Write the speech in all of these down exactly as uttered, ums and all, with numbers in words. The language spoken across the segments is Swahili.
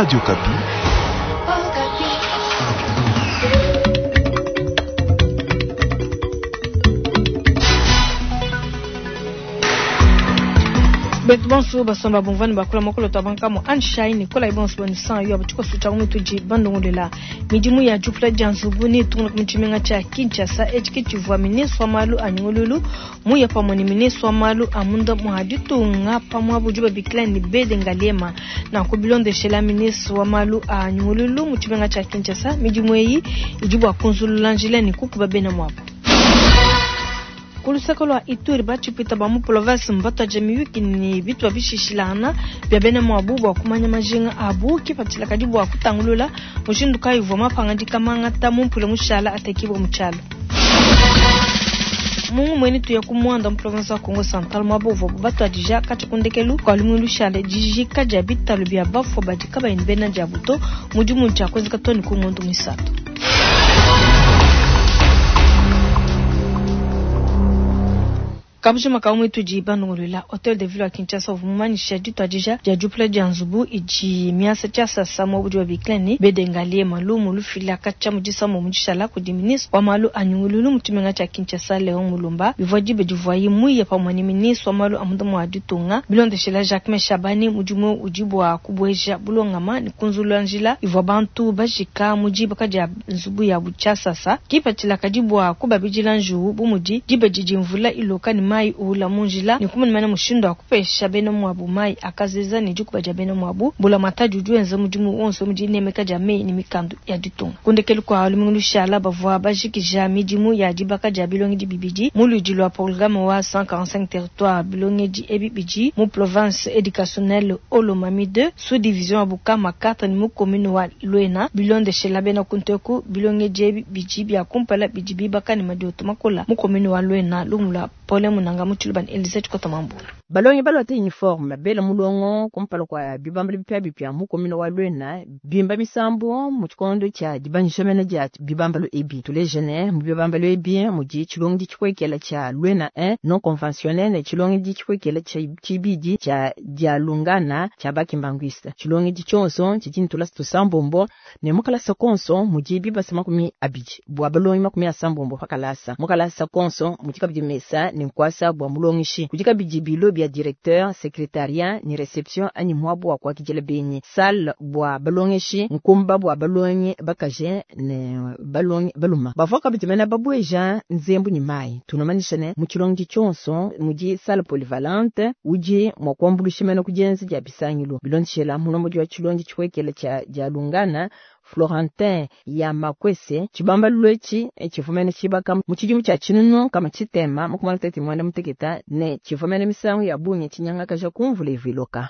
Radio Kapi. Betbanso basomba bonvani bakula makolo tabanka mo anshine kola ibonso bonisan yo abutuko suta umutuji bandongo de la midimu ya jupla janzubu ni tunu kumchimenga cha Kinshasa ejiki vwa miniswa malu anyolulu mu ya pamoni miniswa malu amunda muhaditu nga pamwa bujuba biklani bede ngalema na kubilonde shela miniswa malu anyolulu muchimenga cha Kinshasa midimu yi ijibu akunzulu lanjile ni kukuba bena mwabu kulusakolo Ituri bachipita bamu province mbata jami wiki ni bitu abishishilana byabene mwabubu wakumanya majinga abu kifatila kadibu wakutangulula mushinduka hivyo mapangandika mangata mumpule mushala atekibo mchalo mungu mweni tuya kumwanda mprovince wa Kongo Central mwabuvu batu adija kachakundekelu kwa limundu shale jijika jabita lubia bafo badika bainbena jabuto mujumu ncha kwezi katoni kumundu misato Kabuje makaumu tujiba nungulula Hotel de Ville à Kinshasa vumani shadito ajija jajupla janzubu iji miasa chasa samo buju biklani bedengalie malumu lufila kacha mujisa mu mujishala kudiminis wa malu anyungululu mutumenga cha Kinshasa Leon Mulumba bivoji bejuvoyi muye pamwani minis wa malu amunda mwadutunga bilonde shela Jacques Shabani mujumu ujibu wa kubweja bulongama ni kunzulu anjila ivo bantu bajika mujiba kaja nzubu ya buchasa sa kipa chila kajibu wa kubabijila njuhu bumuji jibe jijimvula iloka ni mai ula munjila ni kumani mana mushindo akupesha beno mwabu mai akazeza ni juku baja beno mwabu bula mataju juenza mujumu onso mujine meka jamei ni mikandu ya ditunga kundekelu kwa alumungu shala bavwa bajiki jami jimu ya jibaka jabilongi di bibiji mulu jilwa programme wa cent quarante-cinq territoires bilongi di ebibiji mu province éducationnelle Olomami deux sous division abuka makata ni mu commune wa Luena bilonde shela beno kunteku bilongi di ebibiji bia kumpala bijibi baka ni madioto makola mu commune wa Luena lumula pole munanga mutuluban Elisette Kotamambu balongi balote uniforme bela mulongo kumpalo kwa bibambali bipya bipya mu komino wa Luena bimba misambo mu chikondo cha dibanjomene ja bibambalo ebi tous les jeunes mu bibambalo ebi mu ji chilongi di chikwekela cha Luena un non conventionnel ne chilongi di chikwekela cha chibidi cha dialungana cha bakimbangwista chilongi di chonso chitintula sto sambombo ne mukala sakonso mu ji biba makumi abiji bwa balongi makumi asambombo pakalasa mukala sakonso mu chikabidi mesa ni kwasa bwa mulongishi kujika bijibilo bia directeur secrétariat ni réception ani mwabu wa kwa kijele benyi sal bwa balongishi nkumba bwa balongi bakaje ne balongi baluma bafoka bitimena babweja nzembu ni mai tunamanisha ne mukilongi chonso muji sal polyvalente uji mwakwambulushimena kujenzi ja bisangilo bilonchela munombo jwa chilongi chikwekele cha jalungana Florentin ya makwese chibamba lwechi echifumene chibaka muchijumu cha chinunu kama chitema mukumala tete mwanda muteketa ne chifumene misangu ya bunye chinyanga kaja kumvule viloka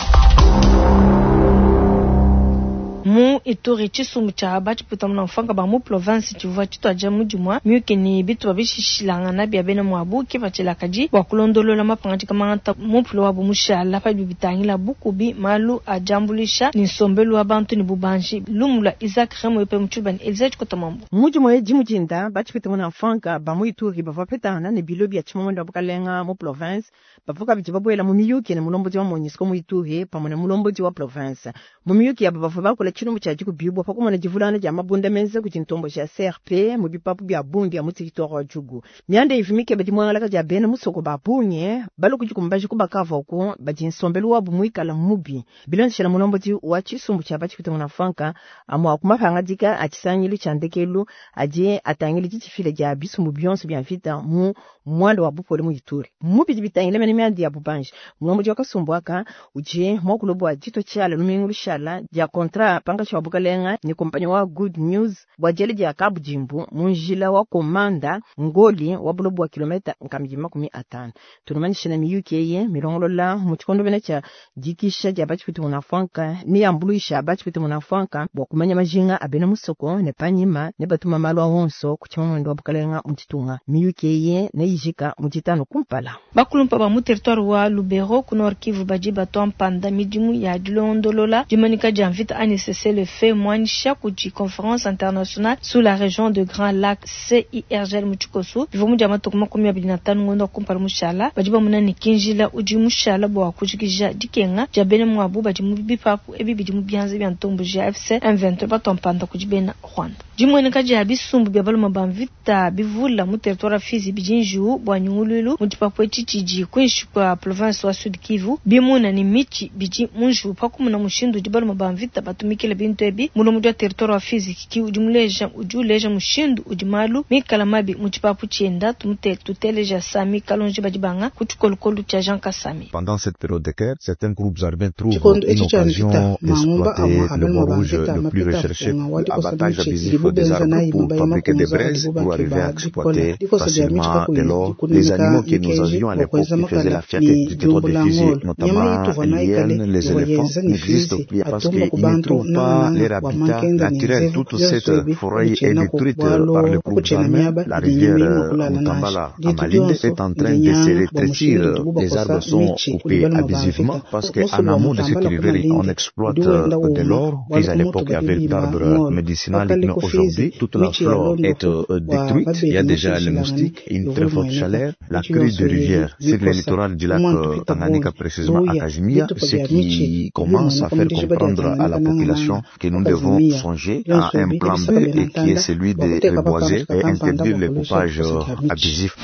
mu Ituri chisumu cha bachi putamuna mfanga ba mu province chivwa chito ajamu jumwa miuke ni bitu babishishilanga na bia bena mwabu kifachela kaji wakulondolola mapangati kamangata mu pulo wabu mushala pa bibitangila bukubi malu ajambulisha ni sombelu abantu ni bubanji lumula Isaac Remo epe mchuban Elisette Kotamambu mujumwa eji mujinda bachi putamuna mfanga ba mu Ituri bava petana ne bilobi ya chimonda bukalenga mu province bavuka bijibabuela mu miyuke ne mulombozi wa Monisco mu Ituri pamone mulombozi wa province mu miyuke ya bava bakula chino cha jiku bibu pakumona jivulana ja mabunda menze ku chintombo cha C R P mu bipapu bya bungi ya mutikitoro jugu nyande ifimike beti mwangala ka ja bene musoko babunye balo kujikumbaji kubakava ko bajinsombelu wa bumuikala mubi bilonshela mulombozi wa chisumbu cha bachi kutemuna fanka amwa akumapanga dika achisanyilu chandekelu aje atangili chichifile ja bisumbu byonso bya mfita mu mwando wa bupole mu Ituri mubi bitangile mene myandi ya bubanji mulombozi wa kasumbuaka uje mwakulobo wa jito chala lumingu shala ja kontra panga cha bukalenga ni kompanya wa Good News bwajele ja kabujimbu munjila wa komanda ngoli wa bulobu wa kilomita nkamjima kumi atano tunumanisha na miyuke ye milongolola mutikondo bene cha jikisha ja bachi kutu munafanka ni ambuluisha bachi kutu munafanka bwa kumanya majinga abene musoko ne panyima ne batuma malwa wonso kuchima mwendo wa bukalenga mutitunga miyuke ye ne yijika mutitano kumpala bakulumpa ba mu territoire wa Lubero kunor Kivu bajiba tompanda midimu ya dilondolola jimanika janvita ani cessez le fait mwanisha kuji conférence internationale sur la région de Grand Lac C I R G L Muchikoso bivumu jama tokuma kumi abiri na tano ngondo kumpara mushala bajiba munani kinjila uji mushala bwa kujikija dikenga jabene mwabu bajimu bipapu ebi bijimu byanze byantombo ja F C M vingt-trois batompanda kujibena Rwanda jimwene kaji abisumbu byabaluma bamvita bivula mu territoire Fizi bijinju bwa nyungululu mujipapu echichiji kwinshukwa province wa Sud Kivu bimuna ni michi biji munju pakumuna mushindu jibaluma bamvita batumikile bintu ebi mulo mujwa territoire wa Fizi kiki ujumuleja ujuleja mushindu ujimalu mikala mabi mujipapu chienda tumute tuteleja sami kalonji bajibanga kuchukolukolu cha Jean Kasami. Pendant cette période de guerre, certains groupes armés trouvent une occasion d'exploiter le bois rouge le plus recherché pour abattage abusif des arbres pour fabriquer des braises pour arriver à exploiter facilement de l'or. Les animaux que nous avions à l'époque qui faisaient la fierté du territoire de Fizi, notamment les hyènes, les éléphants, n'existent plus parce qu'ils ne trouvent pas leur habitat naturel. Toute cette forêt est détruite par le groupe armé. La rivière Mutambala à Malinde est en train de se rétrécir. Les arbres sont coupés abusivement parce qu'en amont de cette rivière, on exploite de l'or. Puis à l'époque, il y avait l'arbre médicinal, mais aujourd'hui, toute la flore est détruite. Il y a déjà les moustiques, une très forte chaleur, la crue de rivière sur le littoral du lac Tanganyika, précisément à Kajimia, ce qui commence à faire comprendre à la population que nous devons songer à un plan B et qui est celui de reboiser et interdire le coupage abusif.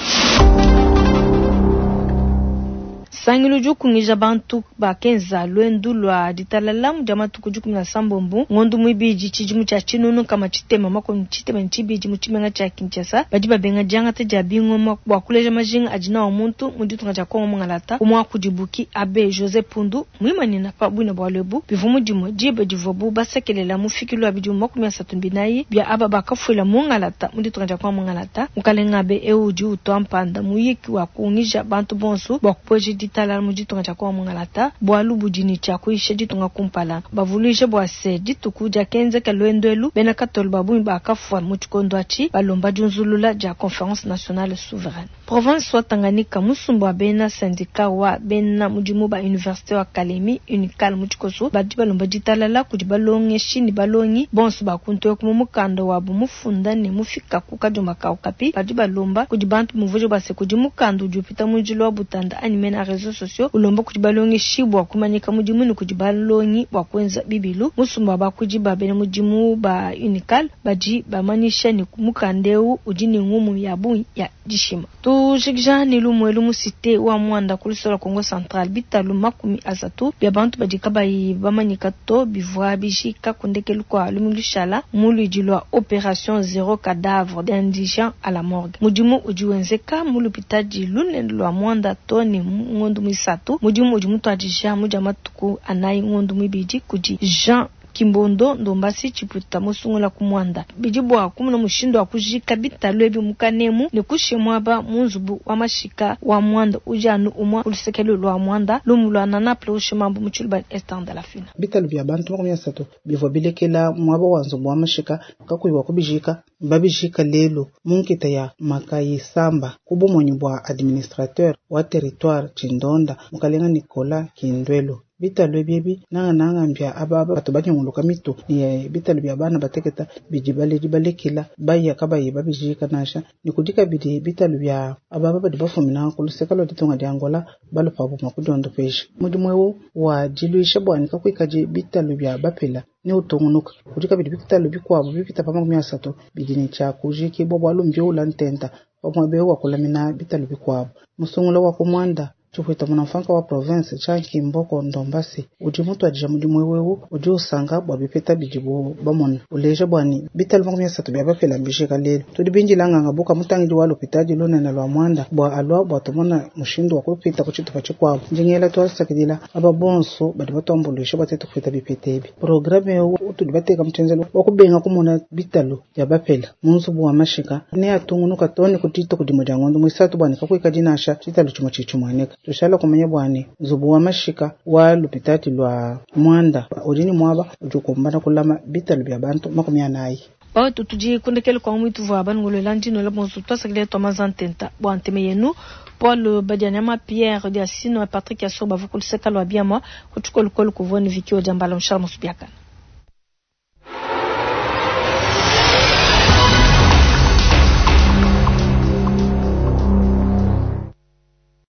Sangilu jukungisha bantu bakenza lwendu lwa ditalalamu jamatu kujukumina sambombu ngondu mwibiji chijimu cha chinunu kama chitema mako chitema nchibiji muchimenga cha Kinshasa bajiba benga janga te jabingo mwa kuleja majinga ajina wa muntu muditunga cha kongo mwangalata umwa kujibuki abe Jose Pundu mwimani na pabwina bwalebu bivumu jimo jibe jivobu basekelela mufikilu abijumu makumi ya satumbinayi bia aba bakafuila mwangalata muditunga cha kongo mwangalata mukalenga be euji utoampanda muyiki wa kuungisha bantu bonsu bakupweji tala mujitunga cha kwa mwangalata bwalu bujini cha kuisha jitunga kumpala bavulisha bwase jitukuja kenze kalwendelu bena katol babu bakafwa muchikondo achi balomba junzulula ja conférence nationale souveraine province wa Tanganyika musumbu bena syndicat wa bena mujimu ba université wa Kalemi unikal muchikoso badi balomba jitalala kujibalonge shini balongi bonsu bakunto yokumukando wa bumufunda ne mufika kukajuma ka okapi badi balomba kujibantu muvujo base kujimukando jupita mujilo wa butanda animena réseaux sociaux ulomba kujibalongi shibwa kumanyika mujimu kujibalongi wakwenza bibilu musumba bakujiba bene mujimu ba unikal baji bamanisha ni kumukandeu ujini ngumu ya bu ya jishima tu shikjani lumwelu musite wa mwanda kulisola Kongo Central bitalu makumi asatu bya bantu bajikaba bamanyika to bivwa bijika kundekelu kwa lumulishala mulu jilwa opération zéro cadavre d'indigent à la morgue mujimu ujiwenzeka mulu pitaji lunendo lwa mwanda to ni ngondu misatu mujimu ujimutu ajisha mujamatuku anayi ngondu mibiji kuji Jean Kimbondo ndombasi chiputa musungula kumwanda bijibwa kumuna mushindo wa kujika bitalo ebi mukanemu ne kushimwaba munzubu wa mashika wa mwanda ujanu umwa ulisekelo lwa mwanda lumulwa nanaple ushimambu muchulba estanda la fina bitalo bya bantu makumya sato bivo bilekela mwaba wanzubu wa mashika kakuiwa kubijika babijika lelo munkita ya makayi samba kubomonyi bwa administrateur wa territoire Chindonda mukalenga Nicola Kindwelo bitalo byebi nanga nanga mbya ababa batubanye nguluka mito ni bitalo bya bana bateketa bijibale jibalekila baya kabaye babijika nasha ni kudika bidi bitalo bya ababa badibafumina kulusekalo ditonga diangola balo pabu makudondo peshi mudimwewo wa jiluisha bwanika kwikaje bitalo bya bapela ni utongunuka kudika bidi bitalo bikwabo bipita pama kumya sato bidini cha kujiki bobwalo mbyo lantenta omwabeho wakulamina bitalo bikwabo musongulo wa kumwanda chukwita mwanamfanka wa province chanki mboko ndombasi uji mutu ajija mudimwewewu uji usanga bwa bipeta bijibu bamona uleja bwani bitali makumya sato bya bapela mbishika lelo tudi binji langa ngabuka mutangi walo pitaji lona na lwa mwanda bwa alwa bwa tomona mushindo wa kupita kuchitu pachikwabo njingela twasakidila aba bonso badi batombolisha batetu kupita bipitebi programe yo tudi bateka mtenzelo wakubenga kumona bitalo ya bapela munzu bwa mashika ne atungunuka toni kutito kudimoja ngondo mwisatu bwani kakwika jinasha chitalo chuma chichumwaneka tushala kumenya bwani zubu wa mashika wa lupitati lwa mwanda ujini mwaba ujukumbana kulama bitalo bya bantu makumya nayi bawe tutuji kundekele kwa mwitu vwa bangulo landino la bonsu twasakile tomazantenta bwanteme yenu Paul Badianyama Pierre Diasino Patrick Yasoba vukuliseka lwa biama kutukolo kolo kuvoni vikio jambala mshara musubiaka